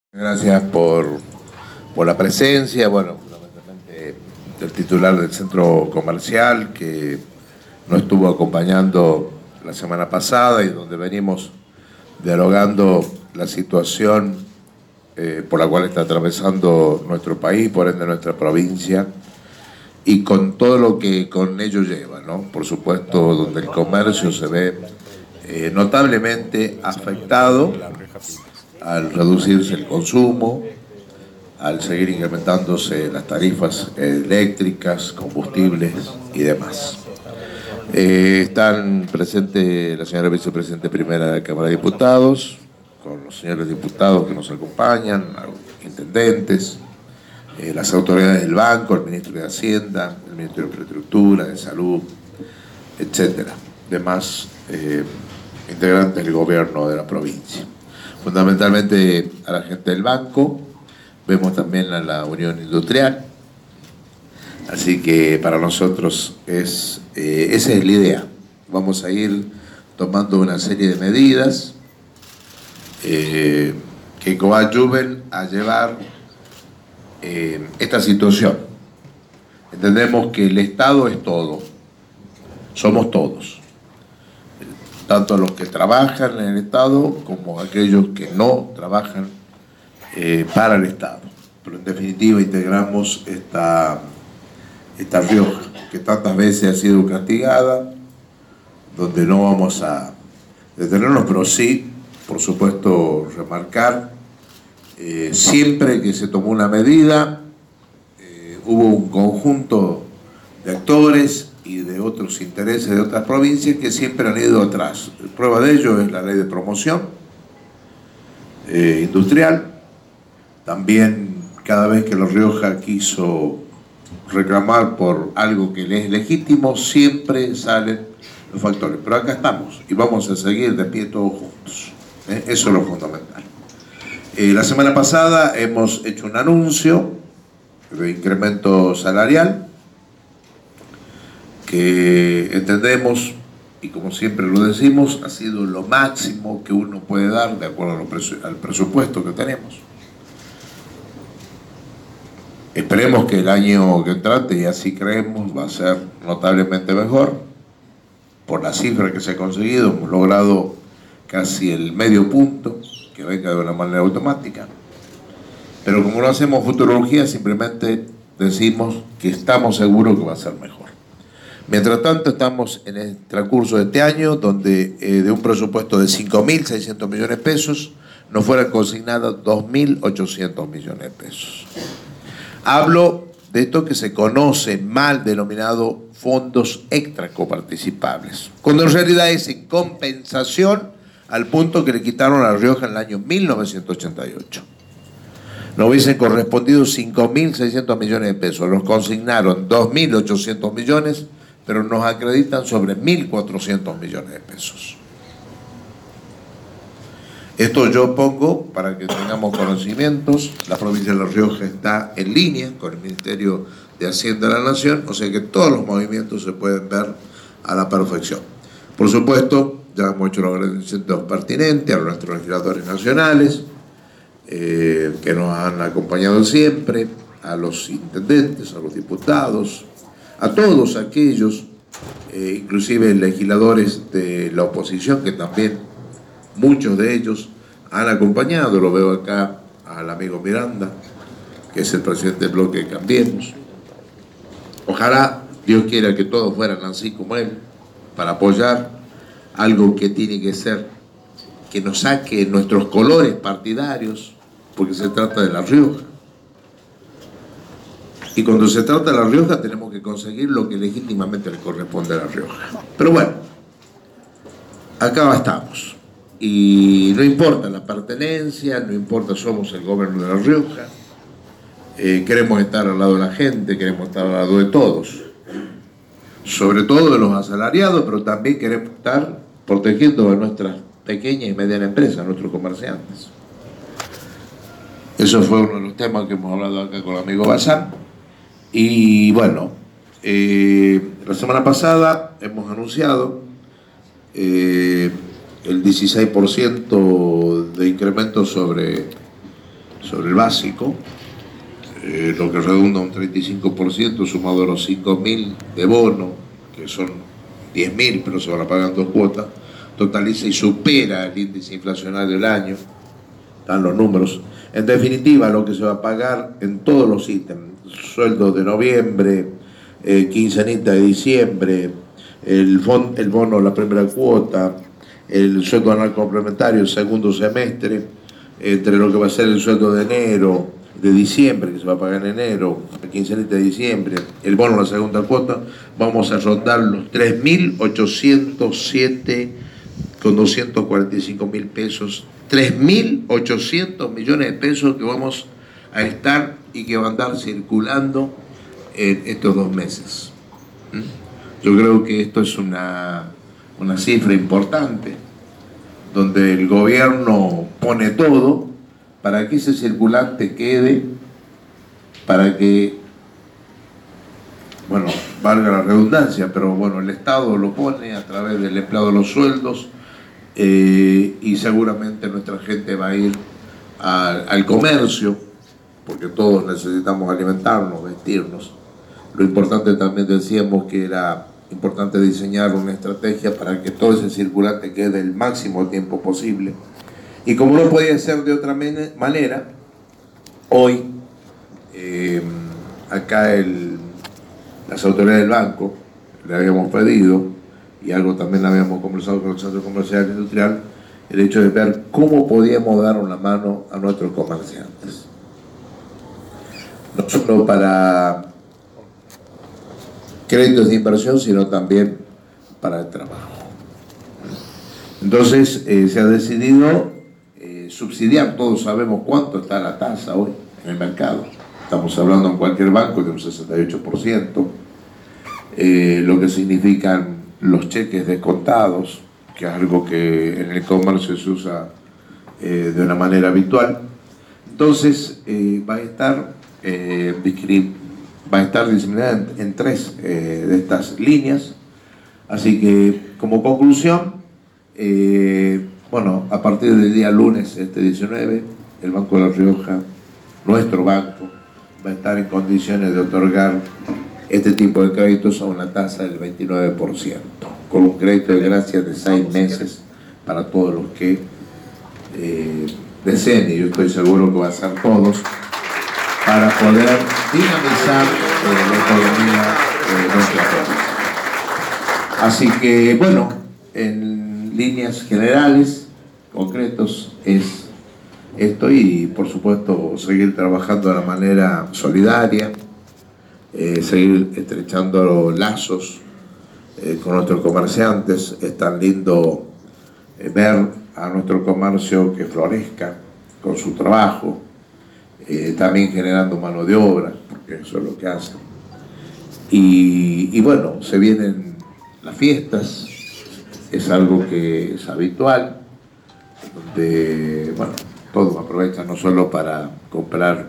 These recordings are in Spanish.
Gracias por la presencia, bueno, fundamentalmente del titular del centro comercial que nos estuvo acompañando la semana pasada y donde venimos dialogando la situación por la cual está atravesando nuestro país, por ende nuestra provincia, y con todo lo que con ello lleva, ¿no? Por supuesto, donde el comercio se ve notablemente afectado al reducirse el consumo, al seguir incrementándose las tarifas eléctricas, combustibles y demás. Están presentes la señora vicepresidenta primera de la Cámara de Diputados, con los señores diputados que nos acompañan, los intendentes, las autoridades del banco, el ministro de Hacienda, el ministro de Infraestructura, de Salud, etcétera, demás integrantes del gobierno de la provincia. Fundamentalmente a la gente del banco, vemos también a la Unión Industrial, así que para nosotros esa es la idea. Vamos a ir tomando una serie de medidas que coadyuven a llevar esta situación. Entendemos que el Estado es todo, somos todos, tanto los que trabajan en el Estado como aquellos que no trabajan para el Estado. Pero en definitiva integramos esta Rioja, que tantas veces ha sido castigada, donde no vamos a detenernos, pero sí, por supuesto, remarcar, siempre que se tomó una medida, hubo un conjunto de actores y de otros intereses de otras provincias que siempre han ido atrás. Prueba de ello es la ley de promoción industrial. También cada vez que La Rioja quiso reclamar por algo que le es legítimo, siempre salen los factores. Pero acá estamos y vamos a seguir de pie todos juntos. Eso es lo fundamental. La semana pasada hemos hecho un anuncio de incremento salarial que entendemos, y como siempre lo decimos, ha sido lo máximo que uno puede dar de acuerdo al presupuesto que tenemos. Esperemos que el año que entrante, y así creemos, va a ser notablemente mejor. Por la cifra que se ha conseguido, hemos logrado casi el medio punto, que venga de una manera automática. Pero como no hacemos futurología, simplemente decimos que estamos seguros que va a ser mejor. Mientras tanto, estamos en el transcurso de este año, donde de un presupuesto de 5.600 millones de pesos, nos fueran consignados 2.800 millones de pesos. Hablo de esto que se conoce mal denominado fondos extra coparticipables, cuando en realidad es en compensación al punto que le quitaron a La Rioja en el año 1988. Nos hubiesen correspondido 5.600 millones de pesos, los consignaron 2.800 millones, pero nos acreditan sobre 1.400 millones de pesos. Esto yo pongo para que tengamos conocimientos. La provincia de La Rioja está en línea con el Ministerio de Hacienda de la Nación, o sea que todos los movimientos se pueden ver a la perfección. Por supuesto, ya hemos hecho los agradecimientos pertinentes a nuestros legisladores nacionales, que nos han acompañado siempre, a los intendentes, a los diputados, a todos aquellos, inclusive legisladores de la oposición, que también muchos de ellos han acompañado. Lo veo acá al amigo Miranda, que es el presidente del bloque Cambiemos. Ojalá Dios quiera que todos fueran así como él, para apoyar algo que tiene que ser, que nos saque nuestros colores partidarios, porque se trata de La Rioja. Y cuando se trata de La Rioja tenemos que conseguir lo que legítimamente le corresponde a La Rioja. Pero bueno, acá estamos. Y no importa la pertenencia, no importa, somos el gobierno de La Rioja. Queremos estar al lado de la gente, queremos estar al lado de todos. Sobre todo de los asalariados, pero también queremos estar protegiendo a nuestras pequeñas y medianas empresas, a nuestros comerciantes. Eso fue uno de los temas que hemos hablado acá con el amigo Bazán. Y bueno, la semana pasada hemos anunciado el 16% de incremento sobre sobre el básico, lo que redunda un 35% sumado a los 5.000 de bono, que son 10.000, pero se van a pagar en 2 cuotas, totaliza y supera el índice inflacionario del año. Están los números. En definitiva, lo que se va a pagar en todos los ítems, sueldos de noviembre, quincenita de diciembre, el bono, la primera cuota, el sueldo anual complementario, el segundo semestre, entre lo que va a ser el sueldo de enero, de diciembre, que se va a pagar en enero, la quincenita de diciembre, el bono, la segunda cuota, vamos a rondar los 3.807,245 pesos, 3.800 millones de pesos que vamos a estar y que van a andar circulando en estos 2 meses. Yo creo que esto es una cifra importante, donde el gobierno pone todo para que ese circulante quede, para que, bueno, valga la redundancia, pero bueno, el Estado lo pone a través del empleado de los sueldos, y seguramente nuestra gente va a ir al comercio, porque todos necesitamos alimentarnos, vestirnos. Lo importante también decíamos que era importante diseñar una estrategia para que todo ese circulante quede el máximo tiempo posible. Y como no podía ser de otra manera, hoy acá las autoridades del banco le habíamos pedido, y algo también habíamos conversado con el Centro Comercial e Industrial, el hecho de ver cómo podíamos dar una mano a nuestros comerciantes. No solo para créditos de inversión, sino también para el trabajo. Entonces se ha decidido subsidiar, todos sabemos cuánto está la tasa hoy en el mercado. Estamos hablando en cualquier banco de un 68%, lo que significan los cheques descontados, que es algo que en el comercio se usa de una manera habitual. Entonces va a estar diseminada en 3 de estas líneas. Así que, como conclusión, bueno, a partir del día lunes 19, el Banco de La Rioja, nuestro banco, va a estar en condiciones de otorgar este tipo de créditos a una tasa del 29%, con un crédito de gracia de 6 meses para todos los que deseen, y yo estoy seguro que va a ser todos, para poder dinamizar la economía de nuestra provincia. Así que, bueno, en líneas generales, concretos, es esto, y por supuesto seguir trabajando de la manera solidaria, seguir estrechando los lazos con nuestros comerciantes. Es tan lindo ver a nuestro comercio que florezca con su trabajo, también generando mano de obra, porque eso es lo que hacen. Y bueno, se vienen las fiestas, es algo que es habitual, donde, bueno, todos aprovechan no solo para comprar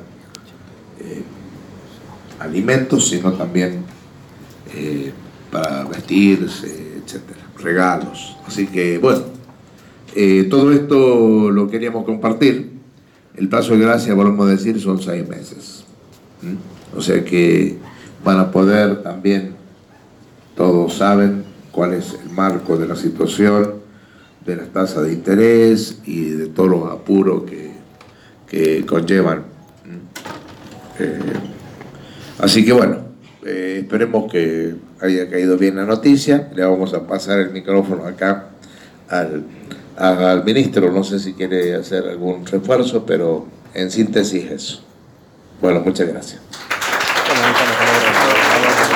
alimentos, sino también para vestirse, etcétera, regalos. Así que, bueno, todo esto lo queríamos compartir. El plazo de gracia, volvemos a decir, son 6 meses. O sea que van a poder también, todos saben cuál es el marco de la situación, de las tasas de interés y de todos los apuros que conllevan. Así que bueno, esperemos que haya caído bien la noticia. Le vamos a pasar el micrófono acá al ministro. No sé si quiere hacer algún refuerzo, pero en síntesis eso. Bueno, muchas gracias.